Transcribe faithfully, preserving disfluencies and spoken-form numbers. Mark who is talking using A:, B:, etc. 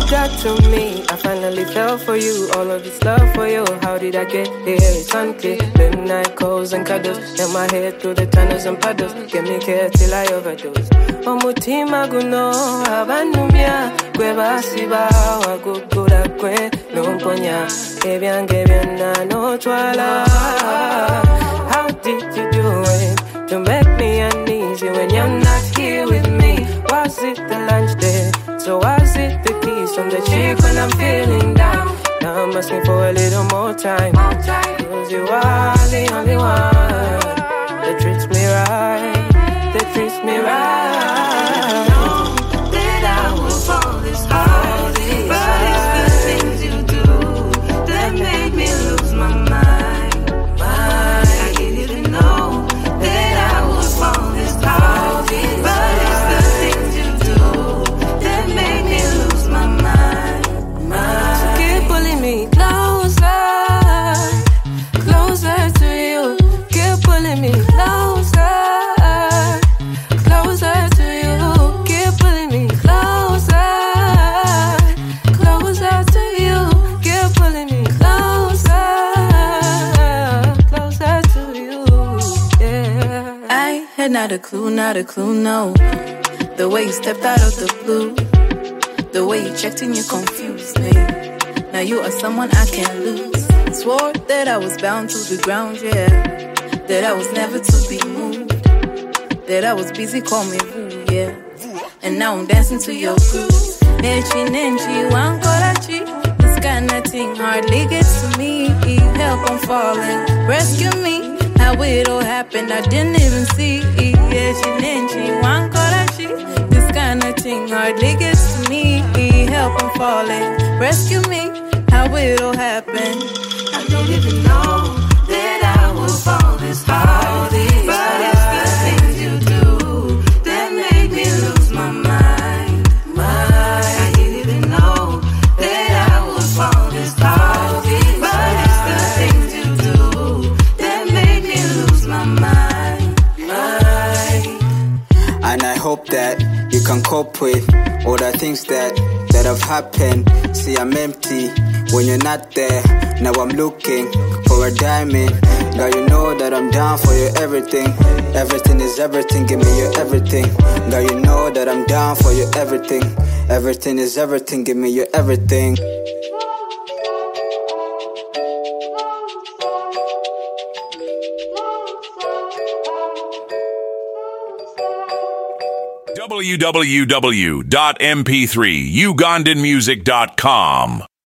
A: that to me. I finally fell for you. All of this love for you. How did I get here? It's unclear. Midnight calls and cuddles. In my head through the tunnels and puddles. Give me care till I overdose. Omutima guno abanumya gwe basiba wagugula gwe nomponya ebyange byonna notwala. How did you do it to make me uneasy when you're not here with me? Was it the lunch there? So was it the kiss on the cheek when I'm feeling down? Now I'm asking for a little more time, cause you are the only one that treats me right, that treats me right. That I will fall this hard, but it's the things you do that make me lose my mind. I didn't know that I would fall this hard, but it's the things you do that make me lose my mind. So keep pulling me closer, closer to you. Keep pulling me closer, closer to you. Keep pulling me closer, closer to you. Keep pulling me closer, closer to you. Yeah.
B: I had not a clue, not a clue, no. The way you stepped out of the blue, the way you checked in, you confused me. Now you are someone I can't lose. Swore that I was bound to the ground, yeah. That I was never to be moved. That I was busy, call me boo, yeah. And now I'm dancing to your groove. Nenchi, nenchi, wankorachi. This kind of thing hardly gets to me. Help, I'm falling, rescue me. How it all happened, I didn't even see. Yeah, she nenchi, wankorachi. This kind of thing hardly gets to me. Help, I'm falling, rescue me. How it all happened.
A: I don't even know that I will fall this hard, but it's the things you do that make me lose my mind. My, I didn't even know that I would fall this hard, but it's the things you do that make me lose my mind. My.
C: And I hope that you can cope with all the things that, that have happened. See, I'm empty when you're not there. Now I'm looking for a diamond. Now you know that I'm down for your everything. Everything is everything, give me your everything. Now you know that I'm down for your everything. Everything is everything, give me your everything.
D: w w w dot m p three ugandan music dot com